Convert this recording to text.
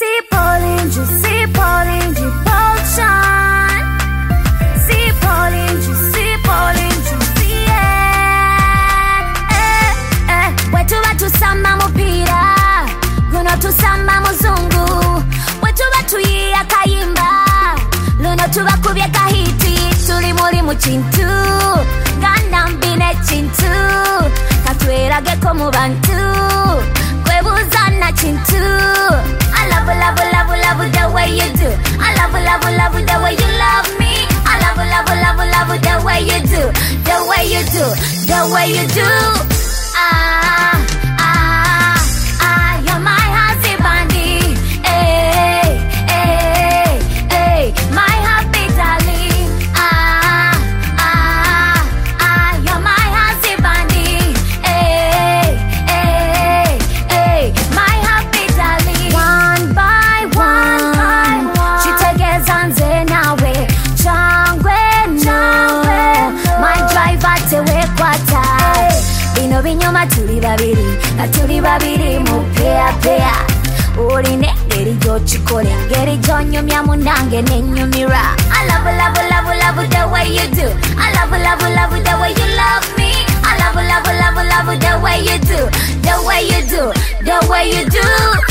Tusama mupira, guno tusama muzungu. Wetu batuyiya kayimba, luno tubakubye kahiti. Tuli muri mu kintu, ganambine kintu. Katwerageko mu bantu, kwebuza na kintu. I love, love, love, love the way you do. I love, love, love the way you love me. I love, love, love, love the way you do. The way you do, the way you do. You're my husband, hey, hey, hey, my happy darling. You're my husband, hey, hey, hey, my happy darling. One by one, chitegezanze nawe, changwe no, my driver tewe kwata. Bino binyoma tuli babiri mu pea. Urine ngeri gyokikole, ngeri gyonyumya munange nenyumira. I love, love, love, love the way you do. I love, love, love the way you love me. I love, love, love, love the way you do. The way you do, the way you do.